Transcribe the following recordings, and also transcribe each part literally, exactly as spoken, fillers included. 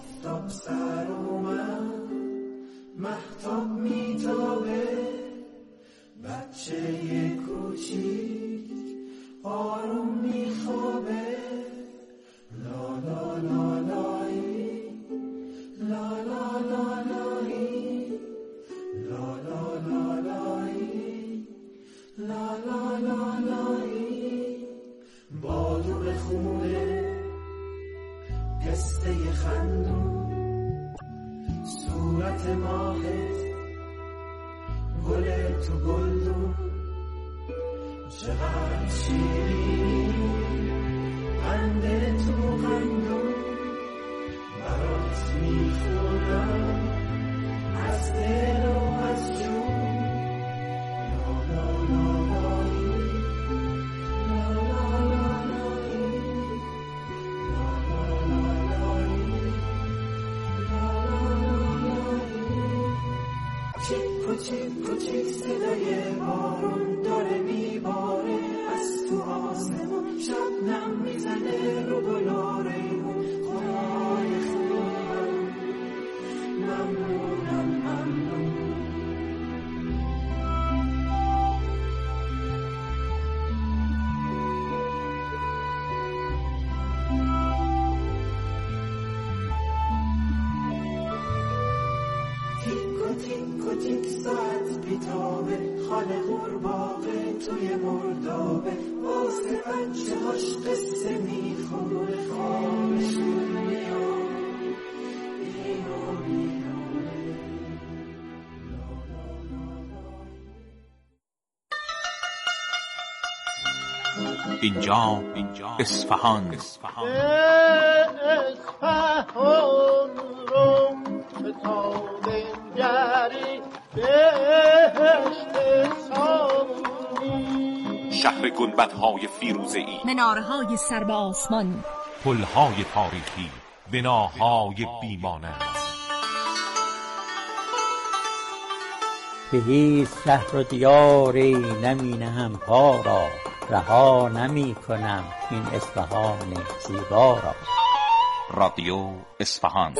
آفتاب سر اومد، مهتاب میتابه، بچه یه کوچیک آروم میخوابه. لا لا لا لایی، لا لا لا لایی، لا لا لا لایی، لا لا لا لایی. بادور خونه، پسته خندون، صورت ماهت، گل تو گلدون. چقدر شیرینی قنده تو قندون، برات میخونم از دل و از جون. لا لا لا لایی، لا لا لا لایی، لا لا لا لایی، لا لا لا لایی. چیک و چیک و چیک صدای بارون داره میباره از تو آسمون، شبنم میزنه رو گلا ریحون. خدای خوبم، ممنونم ممنون. تیک و تیک و تیک ساعت بیتابه، خانه قورباغه توی مردابه، واسه بچه هاش قصه میخونه. خوابشون میاد اینو میدونه. اینجا اصفهان. اصفهان رو کتابه گری بهشت سامونی، شهر گنبدهای فیروزه‌ای، مناره‌های سر به آسمان، پل‌های تاریخی، بناهای بیمانند. به هیچ شهر و دیاری نمی نهم پا را، رها نمی کنم این اصفهان زیبا را. رادیو اصفهان.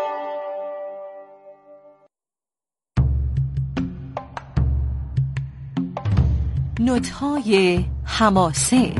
نوت‌های حماسه.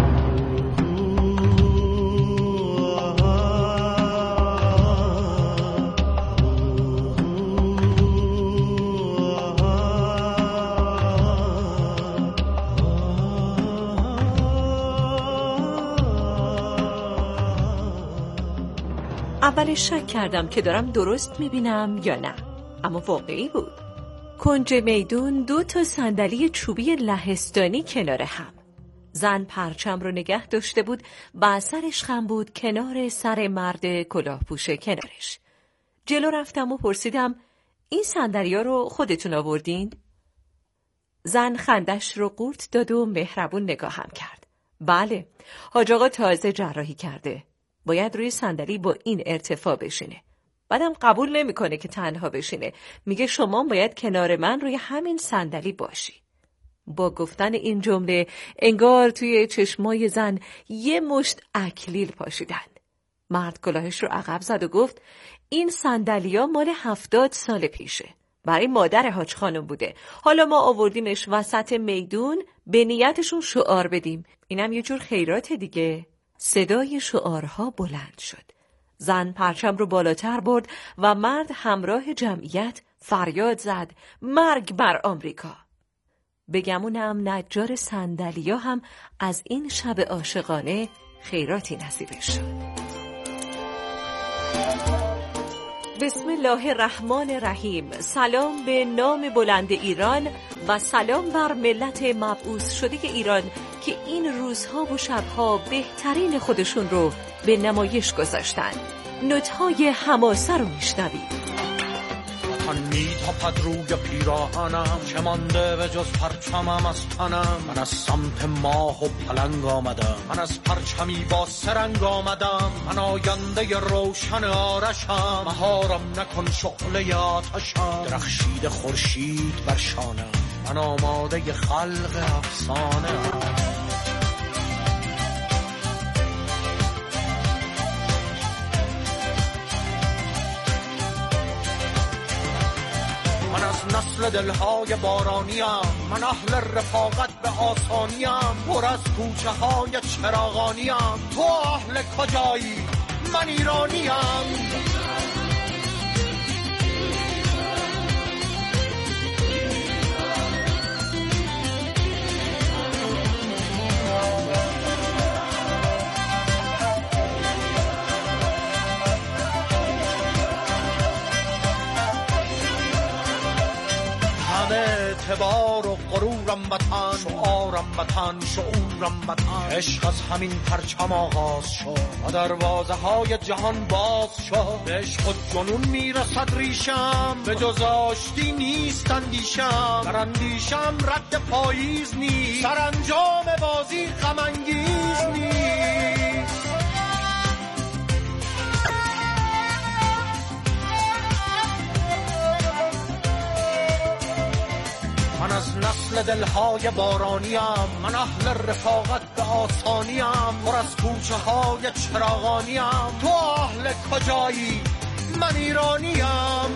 اولش شک کردم که دارم درست میبینم یا نه، اما واقعی بود. کنج میدون دو تا صندلی چوبی لهستانی کنار هم. زن پرچم رو نگه داشته بود و سرش خم بود کنار سر مرد کلاهپوش کنارش. جلو رفتم و پرسیدم این صندلی‌ها رو خودتون آوردین؟ زن خندش رو قورت داد و مهربون نگاهم کرد. بله، حاج آقا تازه جراحی کرده. باید روی صندلی با این ارتفاع بشینه. بعدم قبول نمیکنه که تنها بشینه. میگه شما باید کنار من روی همین صندلی باشی. با گفتن این جمله انگار توی چشمای زن یه مشت اکلیل پاشیدن. مرد کلاهش رو عقب زد و گفت این صندلی‌ها مال هفتاد سال پیشه. برای مادر حاج خانم بوده. حالا ما آوردیمش وسط میدون به نیتشون شعار بدیم. اینم یه جور خیرات دیگه. صدای شعارها بلند شد. زن پرچم رو بالاتر برد و مرد همراه جمعیت فریاد زد مرگ بر آمریکا. بگمونم نجار صندلیا هم از این شب عاشقانه خیراتی نصیبش شد. بسم الله الرحمن الرحیم. سلام به نام بلند ایران و سلام بر ملت مبعوث شده ایران که این روزها و شبها بهترین خودشون رو به نمایش گذاشتن. نوت‌های حماسه رو میشنوید. من میتاپد روی پیراهنم، چه مانده به جز پرچمم از تنم. من از سمت ماه و پلنگ آمدم، من از پرچمی با سرنگ آمدم. من آینده روشن آرشم، مهارم نکن شعله آتشم. درخشید خورشید بر شانم، من آماده خلق افسانه. نسل دلهای بارانیم، من اهل رفاقت به آسانیم، پر از کوچه های چراغانیم. تو اهل کجایی؟ من ایرانیم. اعتبار و غرورم وطن، شعارم وطن، شعورم وطن. عشق از همین پرچم آغاز شد و دروازه های جهان باز شد. به عشق و جنون میرسد ریشم، به جز آشتی نیست اندیشم. در اندیشم رد پاییز نیست، سرانجام بازی غم انگیز نیست. من از نسل دلهای بارانیم، من اهل رفاقت به آسانیم، پر از کوچه های چراغانیم. تو اهل کجایی؟ من ایرانیم.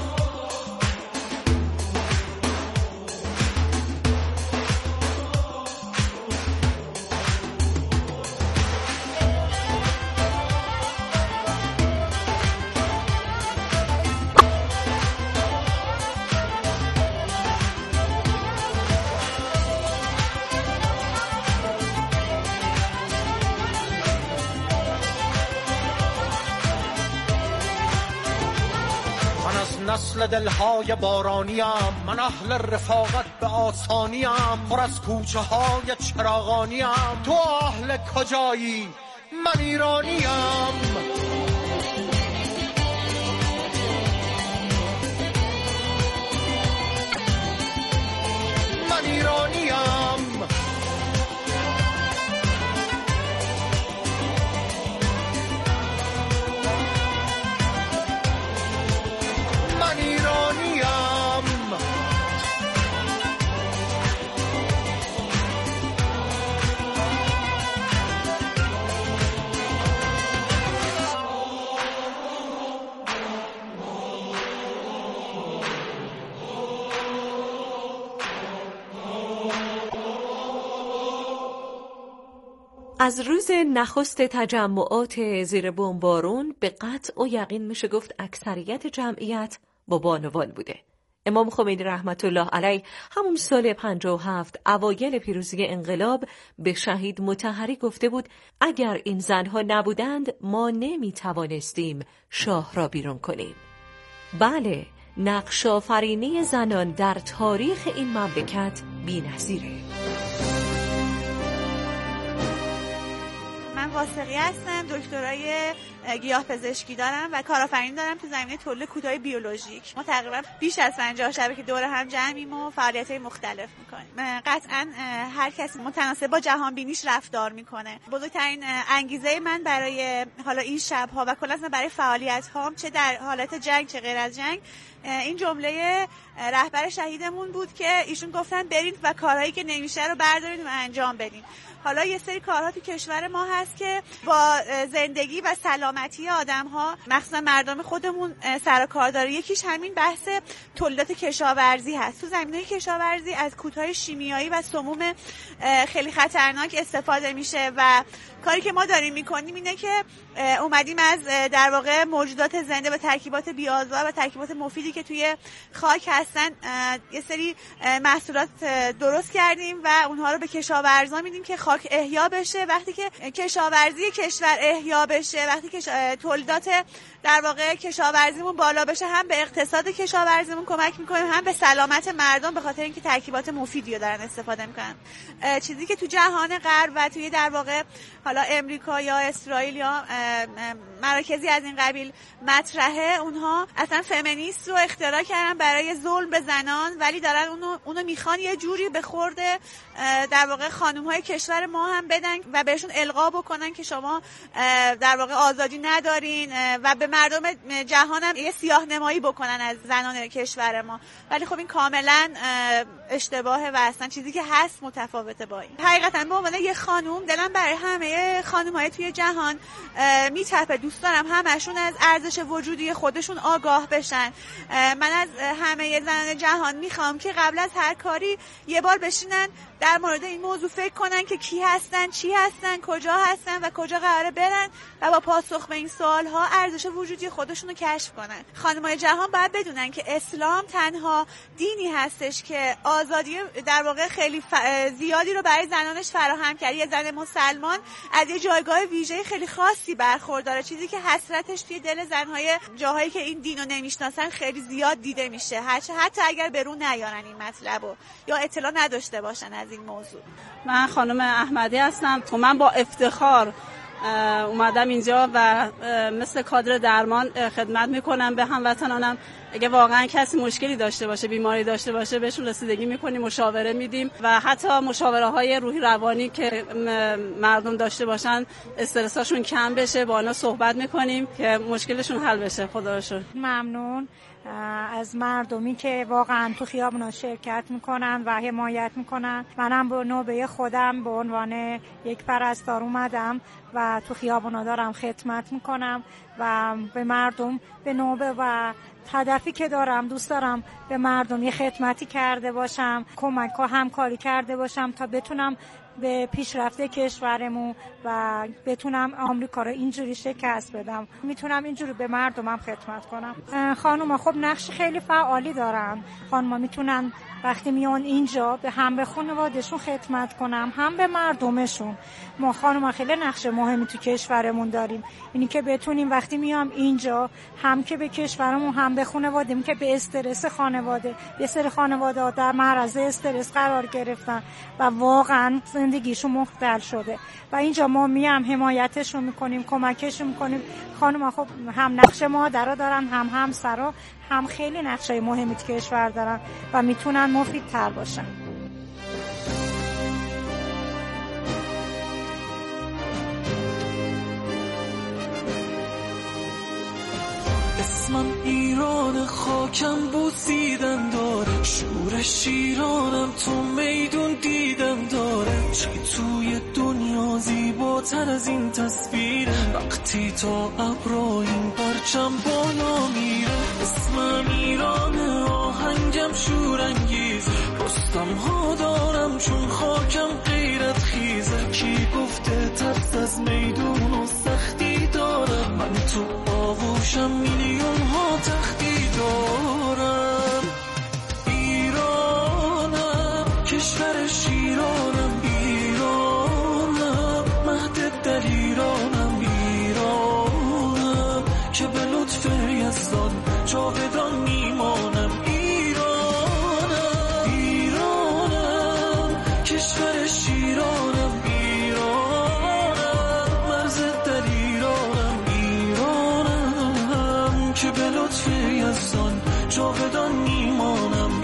نسل دلهای بارانیم، من اهل رفاقت به آسانیم، پر از کوچه های چراغانیم. تو اهل کجایی؟ من ایرانیم. من ایرانیم. از روز نخست تجمعات زیر بمبارون به قطع و یقین میشه گفت اکثریت جمعیت با بانوان بوده. امام خمینی رحمت الله علیه همون سال پنجاه و هفت اوایل پیروزی انقلاب به شهید مطهری گفته بود اگر این زنها نبودند ما نمیتوانستیم شاه را بیرون کنیم. بله، نقش آفرینی زنان در تاریخ این مملکت بی‌نظیره. من واثقی هستم، دکترای گیاه پزشکی دارم و کارآفرینی دارم تو زمینه تولید کودهای بیولوژیک. ما تقریبا بیش از پنجاه شبه که دور هم جمعیم و فعالیت‌های مختلف می‌کنیم. قطعاً هر کسی متناسب با جهان بینیش رفتار می‌کنه. بزرگترین انگیزه من برای حالا این شب‌ها و کلاً برای فعالیت‌هام چه در حالت جنگ چه غیر از جنگ این جمله رهبر شهیدمون بود که ایشون گفتن برید و کارهایی که نمیشه رو بردارید و انجام بدین. حالا یه سری کارها تو کشور ما هست که با زندگی و سلامتی آدم‌ها مخصوصا مردم خودمون سر و کار داره. یکیش همین بحث تولیدات کشاورزی هست. تو زمینه کشاورزی از کودهای شیمیایی و سموم خیلی خطرناک استفاده میشه و کاری که ما داریم میکنیم اینه که اومدیم از در واقع موجودات زنده و ترکیبات بی‌آزار و ترکیبات مفیدی که توی خاک هستن یه سری محصولات درست کردیم و اونها رو به کشاورزا میدیم که خاک احیا بشه. وقتی که کشاورزی کشور احیا بشه، وقتی که تولیدات در واقع کشاورزیمون بالا بشه، هم به اقتصاد کشاورزیمون کمک میکنیم، هم به سلامت مردم به خاطر اینکه ترکیبات مفیدی رو دارن استفاده میکنن. چیزی که تو جهان غرب و توی در واقع حالا امریکا یا اسرائیل یا مراکزی از این قبیل مطرحه، اونها اصلا فمینیست رو اختراع کردن برای ظلم به زنان، ولی دارن اونو اونو میخوان یه جوری به خورده در واقع خانم‌های کشور ما هم بدن و بهشون القا بکنن که شما در واقع آزادی ندارین و به مردم جهان هم یه سیاه نمایی بکنن از زنان کشور ما. ولی خب این کاملا اشتباهه و اصلا چیزی که هست متفاوته با این. حقیقتا به عنوان یه خانم دلم برای همه همه خانم‌های توی جهان میتپه. دوست دارم همشون از ارزش وجودی خودشون آگاه بشن. من از همه زنان جهان میخوام که قبل از هر کاری یه بار بشینن در مورد این موضوع فکر کنن که کی هستن، چی هستن، کجا هستن و کجا قراره برن و با پاسخ به این سوال‌ها ارزش وجودی خودشون رو کشف کنن. خانم‌های جهان باید بدونن که اسلام تنها دینی هستش که آزادی در واقع خیلی ف... زیادی رو برای زنانش فراهم کرد. یه زن مسلمان از یه جایگاه ویژه خیلی خاصی برخورداره، چیزی که حسرتش توی دل زن‌های جاهایی که این دینو نمیشناسن خیلی زیاد دیده میشه، حتی اگر برون نیارن این مطلبو یا اطلاع نداشته باشن از این موضوع. من خانم احمدی هستم. تو من با افتخار اومدم اینجا و مثل کادر درمان خدمت میکنم به هموطنانم. اگه واقعا کسی مشکلی داشته باشه، بیماری داشته باشه، بهشون رسیدگی میکنیم، مشاوره میدیم و حتی مشاوره های روحی روانی که مردم داشته باشن استرساشون کم بشه، با اونا صحبت میکنیم که مشکلشون حل بشه. خدا رو شکر. ممنون از مردمی که واقعا تو خیابونا شرکت میکنن و حمایت میکنن. منم به نوبه خودم به عنوان یک پرستار اومدم و تو خیابونا دارم خدمت میکنم و به مردم به نوبه و هدفی که دارم، دوست دارم به مردم یه خدمتی کرده باشم، کمک و همکاری کرده باشم تا بتونم به پیشرفت کشورمون و بتونم آمریکا رو اینجوری شکست بدم. میتونم اینجوری به مردمم خدمت کنم. خانوما خب نقش خیلی فعالی دارن. خانوما میتونن وقتی میان اینجا به هم به خانوادهشون خدمت کنم، هم به مردمشون. ما خانوما خیلی نقش مهمی تو کشورمون داریم. اینی که بتونیم وقتی میام اینجا هم که به کشورمون هم به خانواده‌مون که به استرس خانواده، یه سری خانواده در معرض استرس قرار گرفتن و واقعا زندگیشون مختل شده و اینجا ما میام حمایتشون میکنیم، کمکشون میکنیم. خانوما خب هم نقش مادرها دارن، هم همسرها، هم خیلی نقشه مهمی تو کشور دارن و میتونن مفیدتر باشن. اسمم ایران، خاکم بوسیدن داره، شور شیرانم تو میدون دیدم داره. چی توی دنیا زیباتر از این تصویره، وقتی تا ابرا این پرچم بالا میره. اسمم ایران، آهنگم شورانگیز، رستم ها دارم چون خاکم غیرت خیزه. کی گفته ترس از میدون و سختی دارم، من تو آغوشم میلیون ها تختی دارم. ایرانم، کشور شیرانم، ایرانم، مهد دلیرانم، ایرانم که به لطف یزدان جاودان میمانم. ایرانم، ایرانم، کشور شیرانم، ایرانم، مرز دلیرانم، ایرانم که به لطف یزدان جاودان میمانم.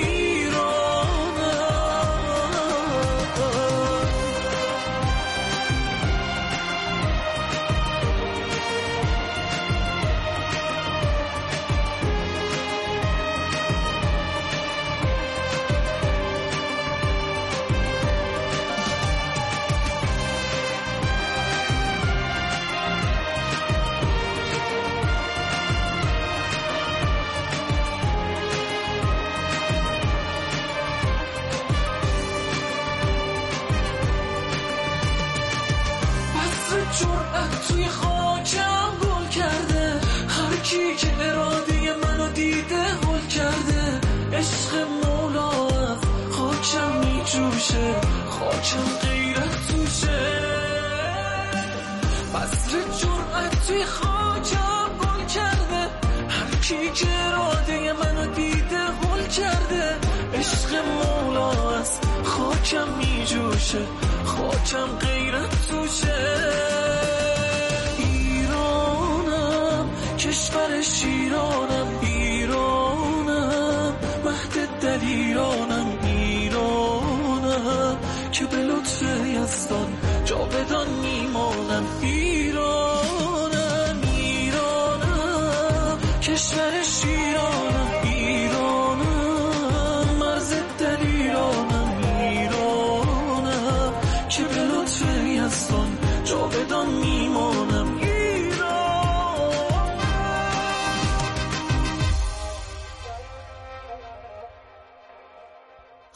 جرأت توی خاکم گل کرده، هر کی که اراده منو دیده هل کرده. عشق مولا از خاکم میجوشه، خاکم غیرت توشه. بذر جرأت توی خاکم گل کرده، هر کی که اراده منو دیده هل کرده. عشق مولا از خاکم میجوشه، خاکم غیرت توشه. ایرانم، کشور شیرانم، ایرانم، مهد دلیرانم، ایرانم که به لطف یزدان جاودان میمانم. ایرانم، ایرانم، کشور شیرانم، ایرانم، مرز دلیرانم، ایرانم که به لطف یزدان جاودان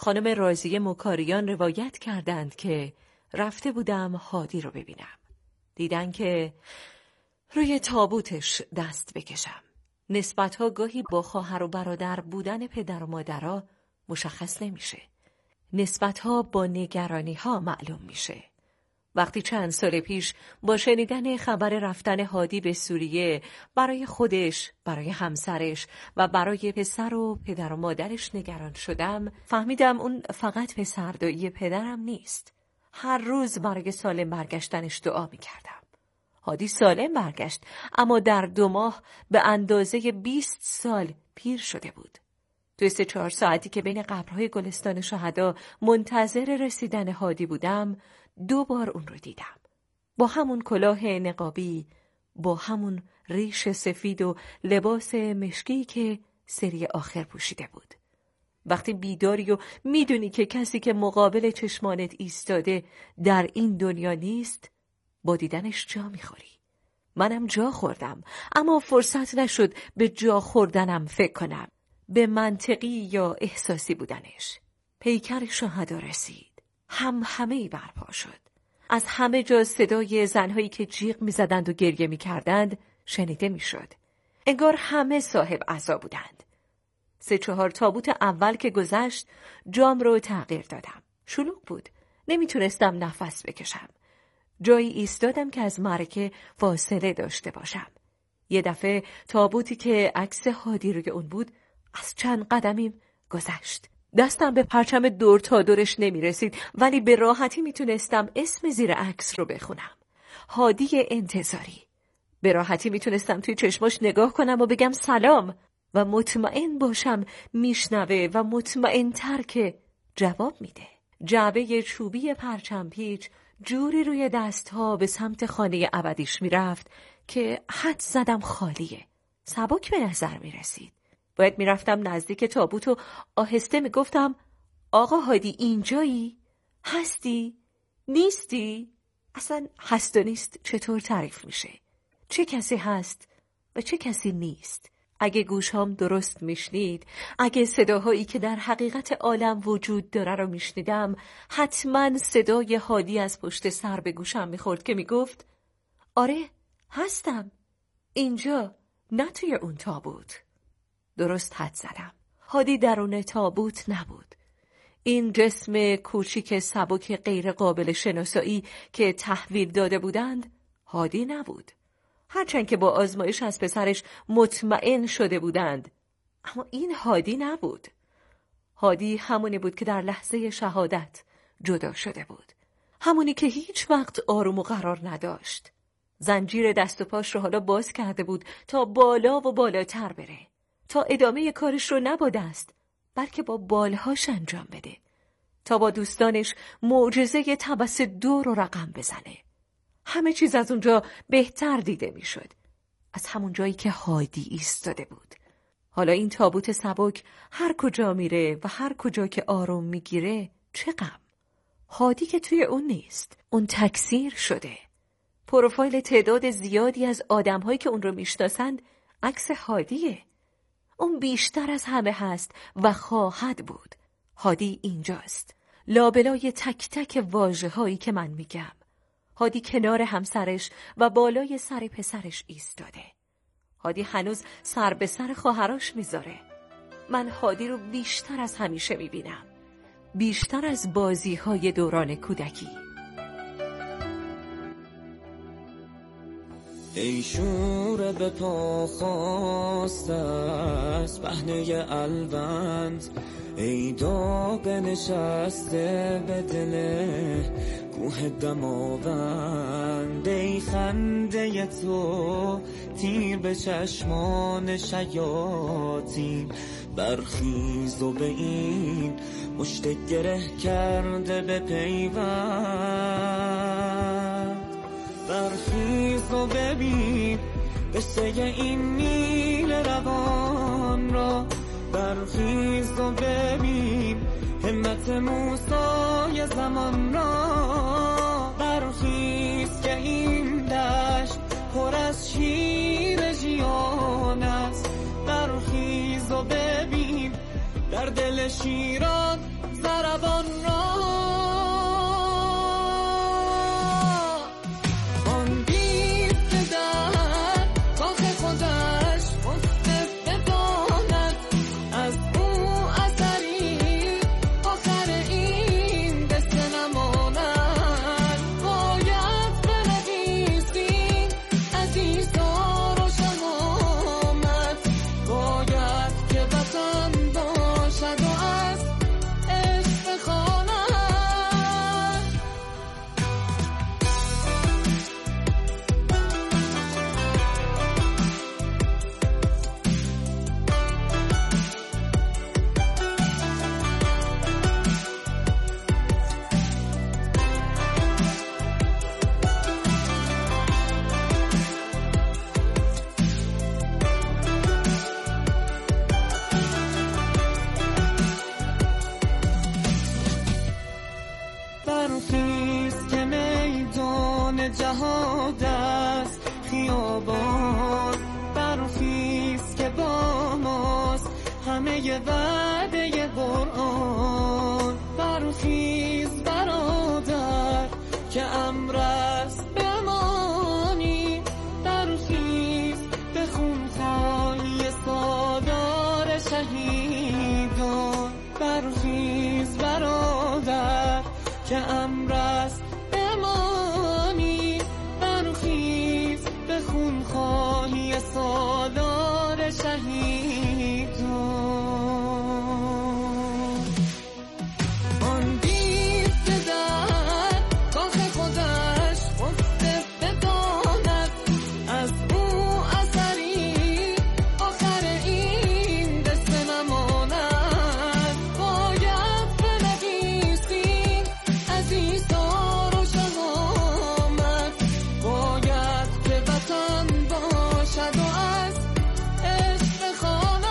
خانم رازیه مکاریان روایت کردند که رفته بودم هادی رو ببینم. دیدن که روی تابوتش دست بکشم. نسبت‌ها گاهی با خواهر و برادر بودن پدر و مادرها مشخص نمیشه. نسبت‌ها با نگرانی‌ها معلوم میشه. وقتی چند سال پیش با شنیدن خبر رفتن هادی به سوریه برای خودش، برای همسرش و برای پسر و پدر و مادرش نگران شدم، فهمیدم اون فقط پسردایی پدرم نیست. هر روز برای سالم برگشتنش دعا میکردم. هادی سالم برگشت، اما در دو ماه به اندازه بیست سال پیر شده بود. توی سه چهار ساعتی که بین قبرهای گلستان شهدا منتظر رسیدن هادی بودم، دو بار اون رو دیدم. با همون کلاه نقابی، با همون ریش سفید و لباس مشکی که سری آخر پوشیده بود. وقتی بیداری و میدونی که کسی که مقابل چشمانت ایستاده در این دنیا نیست، با دیدنش جا میخوری. منم جا خوردم، اما فرصت نشد به جا خوردنم فکر کنم، به منطقی یا احساسی بودنش. پیکر شهدا رسید. هم همه‌ای برپا شد. از همه جا صدای زنهایی که جیغ می‌زدند و گریه می‌کردند شنیده می‌شد. انگار همه صاحب عزا بودند. سه چهار تابوت اول که گذشت، جام رو تغییر دادم. شلوغ بود. نمیتونستم نفس بکشم. جایی ایستادم که از معرکه فاصله داشته باشم. یه دفعه تابوتی که عکس هادی روی اون بود از چند قدمیم گذشت. دستم به پرچم دور تا دورش نمی رسید، ولی به راحتی می تونستم اسم زیر عکس رو بخونم. هادی انتظاری. به راحتی می تونستم توی چشماش نگاه کنم و بگم سلام و مطمئن باشم میشنوه و مطمئن تر که جواب میده. جعبه چوبی پرچم پیچ جوری روی دستها به سمت خانه ابدیش می رفت که حد زدم خالیه. سبک به نظر می رسید. باید می رفتم نزدیک تابوت و آهسته می گفتم آقا هادی اینجایی؟ هستی؟ نیستی؟ اصلا هست و نیست چطور تعریف میشه؟ چه کسی هست و چه کسی نیست؟ اگه گوشام درست میشنید، اگه صداهایی که در حقیقت عالم وجود داره رو میشنیدم، حتما صدای هادی از پشت سر به گوشم میخورد که میگفت آره هستم اینجا، نه توی اون تابوت. درست حد زدم. هادی درون تابوت نبود. این جسم کوچیک سبک غیر قابل شناسایی که تحویل داده بودند هادی نبود. هرچند که با آزمایش از پسرش مطمئن شده بودند، اما این هادی نبود. هادی همونی بود که در لحظه شهادت جدا شده بود. همونی که هیچ وقت آروم و قرار نداشت. زنجیر دست و پاش رو حالا باز کرده بود تا بالا و بالاتر بره. تا ادامه کارش رو نه با دست، بلکه با بالهاش انجام بده. تا با دوستانش معجزه تبس دو رو رقم بزنه. همه چیز از اونجا بهتر دیده میشد. از همون جایی که هادی ایستاده بود. حالا این تابوت سبک هر کجا میره و هر کجا که آروم میگیره چه غم. هادی که توی اون نیست. اون تکثیر شده. پروفایل تعداد زیادی از آدم‌هایی که اون رو میشناسند عکس هادیه. اون بیشتر از همه هست و خواهد بود. هادی اینجاست. لابلای تک تک واژه‌هایی که من میگم. هادی کنار همسرش و بالای سر پسرش ایستاده. هادی هنوز سر به سر خواهرش میذاره. من هادی رو بیشتر از همیشه میبینم. بیشتر از بازی‌های دوران کودکی. ای شور به پا خواست از پهنه الوند، ای داغ نشسته به دل کوه دماوند، ای خنده تو تیر به چشمان شیاطین، برخیز و به این مشت گره کرده به پیوند، برخیز و ببین قصه این نیل روان را، برخیز و ببین همت موسی زمان را، برخیز که این دشت پر از شیر ژیان است، برخیز و ببین در دل شیران زر عربان را آن دید که در کاخ خودش خفته بداند از او اثری آخر این قصه نماند. باید بنویسی عزیزا روشن آمد، باید که وطن باشد و از عشق خواند. برخیز که میدان جهاد است خیابان، برخیز که با ماست همه وعده قرآن. برخیز برادر که امر است بمانی، برخیز به خونخواهی سالار شهیدان. برخیز برادر که امر است بمانی، برخیز به خونخواهی سالار شهیدان. آن دید که در کاخ خودش خفته بداند از او اثری آخر این قصه نماند. باید بنویسی عزیزا روشن آمد، باید که وطن باشد و از عشق خواند.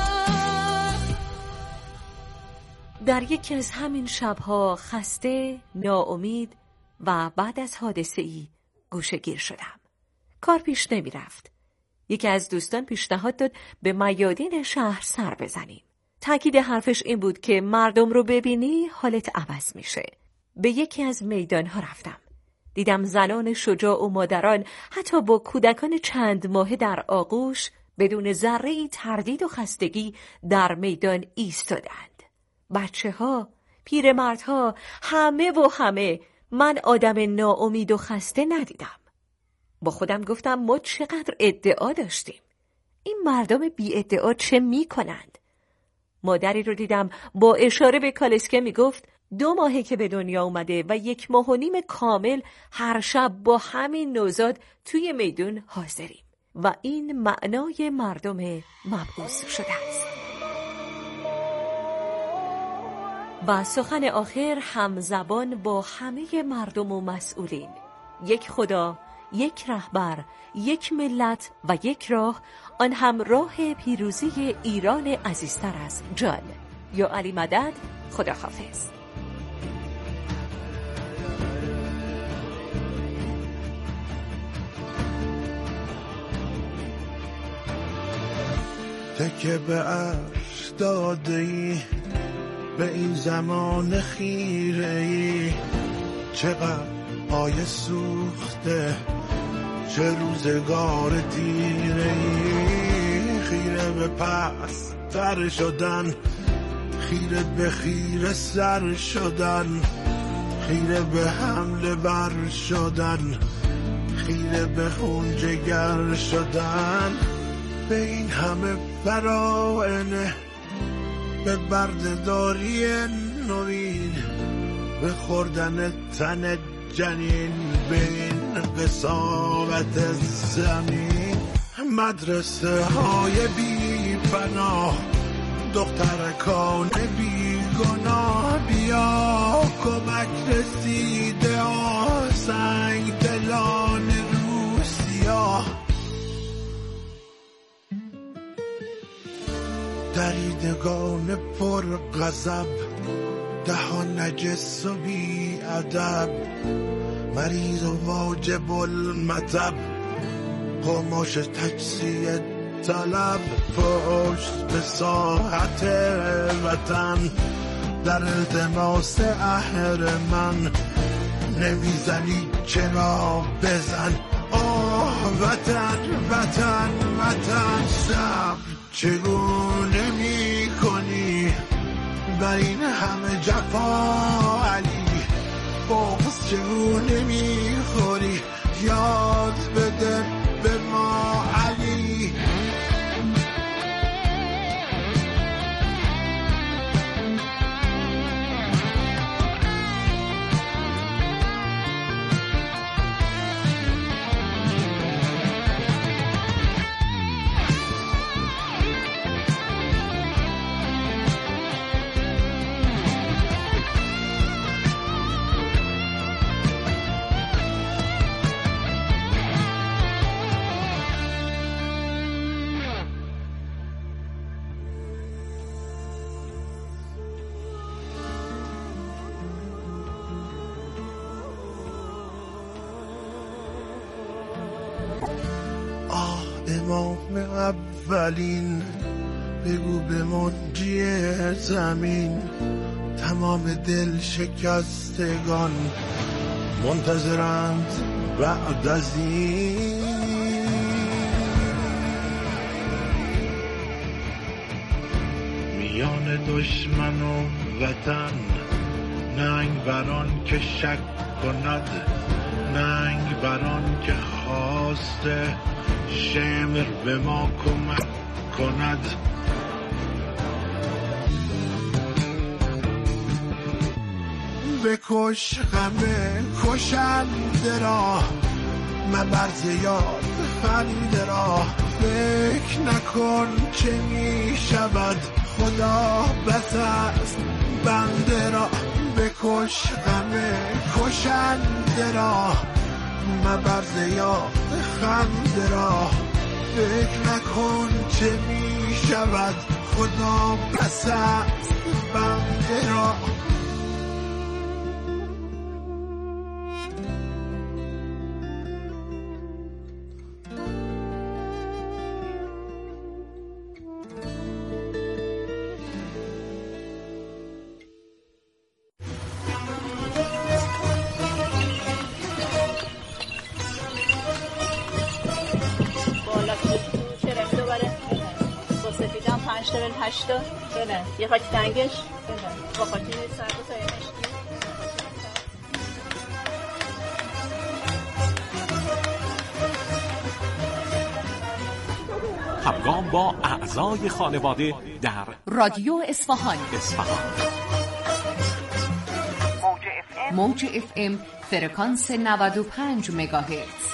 در یکی از همین شبها خسته، ناامید و بعد از حادثه‌ای گوشه‌گیر شدم. کار پیش نمی رفت. یکی از دوستان پیشنهاد داد به میادین شهر سر بزنیم. تاکید حرفش این بود که مردم رو ببینی حالت عوض میشه. به یکی از میدانها رفتم. دیدم زنان شجاع و مادران حتی با کودکان چند ماهه در آغوش بدون ذره‌ای تردید و خستگی در میدان ایستادند. بچه ها، پیرمردها، همه و همه. من آدم ناامید و خسته ندیدم. با خودم گفتم ما چقدر ادعا داشتیم. این مردم بی ادعا چه می کنند؟ مادری رو دیدم با اشاره به کالسکه می گفت دو ماهه که به دنیا اومده و یک ماه و نیم کامل هر شب با همین نوزاد توی میدون حاضریم و این معنای مردم مبعوث شده است. و سخن آخر همزبان با همه مردم و مسئولین. یک خدا، یک رهبر، یک ملت و یک راه، آن هم راه پیروزی ایران عزیزتر از جان. یا علی مدد. خداحافظ. تکه به عرش داده ای به این زمان خیره ای، چقدر آیه سوخته چه روزگار تیره ای. خیره به پس تر شدن، خیره به خیره سر شدن، خیره به حمله بر شدن، خیره به خون جگر شدن. به این همه براینه، به بردهداری نوین، به خوردن تن جنین، به این قساوت زمین. مدرسه های بی پناه، دخترکان بی گناه، بیا کمک رسیده آسنگ دلان روسیا. دریدگان پر غضب، دهان نجس و بی ادب، مریض و واجب المطب، خاموش تجزیه طلب. پشت به ساحت وطن، در التماس اهرمن نمیزنی چرا بزن آه وطن وطن وطن صبر چگونه می کنی بر این همه جفا علی بغض چگونه می خوری یاد بده به ما علی امام اولین بگو به منجی زمین تمام دل شکستگان منتظرند بعد از این میان دشمن و وطن ننگ بران که شک کند ننگ بران که خواسته شمر به ما کمک کند بکش غم کشنده را مبر زیاد خنده را فکر نکن چه می شود خدا بس است بنده را بکش غم کشنده را مبر زیاد خنده را فکر نکن چه می شود خدا بس است بنده را هشتا بله یه خاکی تنگش بله با خاکی سرد و سایمش همگام با اعضای خانواده در رادیو اصفهان اصفهان موج اف ام فرکانس نود و پنج مگاهرتز.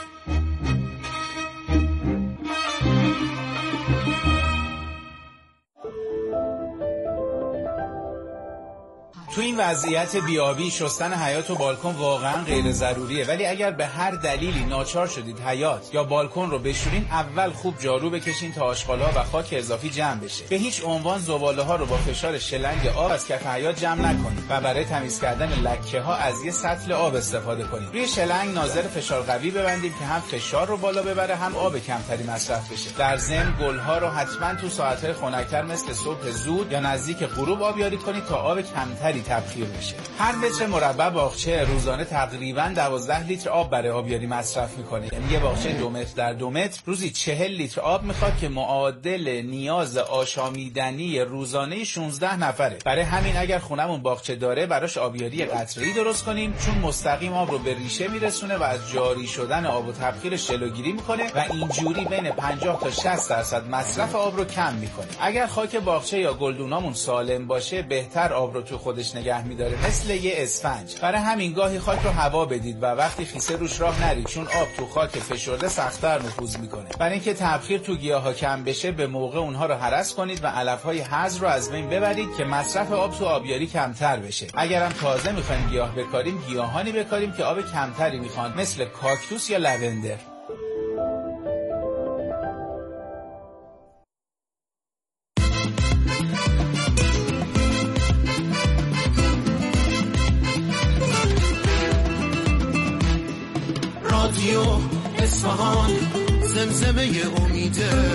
تو این وضعیت بیابی شستن حیاط و بالکن واقعا غیر ضروریه، ولی اگر به هر دلیلی ناچار شدید حیاط یا بالکن رو بشورین اول خوب جارو بکشین تا آشغال‌ها و خاک اضافی جمع بشه. به هیچ عنوان زباله‌ها رو با فشار شلنگ آب از کف حیاط جمع نکنید و برای تمیز کردن لکه‌ها از یه سطل آب استفاده کنید. روی شلنگ ناظر فشار قوی ببندید که هم فشار رو بالا ببره هم آب کمتری مصرف بشه. در ضمن گل‌ها رو حتما تو ساعت‌های خنک‌تر مثل صبح زود یا نزدیک غروب آبیاری کنید تا آب کمتری تبخیر بشه. هر متر مربع باغچه روزانه تقریباً دوازده لیتر آب برای آبیاری مصرف میکنه. یعنی یه باغچه دو متر در دو متر روزی چهل لیتر آب میخواد که معادل نیاز آشامیدنی روزانه شانزده نفره. برای همین اگر خونمون باغچه داره براش آبیاری قطره‌ای درست کنیم، چون مستقیم آب رو به ریشه میرسونه و از جاری شدن آب و تبخیرش جلوگیری میکنه و اینجوری بین پنجاه تا شصت درصد مصرف آب رو کم میکنه. اگر خاک باغچه یا گلدونامون سالم باشه بهتر آب رو تو خودش نگه میداره، مثل یه اسفنج. برای همین گاهی خاک رو هوا بدید و وقتی خیسه روش راه نرید، چون آب تو خاک فشرده سخت‌تر نفوذ میکنه. برای اینکه تبخیر تو گیاها کم بشه به موقع اونها رو هرس کنید و علف‌های هرز رو از بین ببرید که مصرف آب تو آبیاری کمتر بشه. اگرم تازه میخوایم گیاه بکاریم، گیاهانی بکاریم که آب کمتری میخوان، مثل کاکتوس یا لوندر. رادیو اصفهان زمزمه امید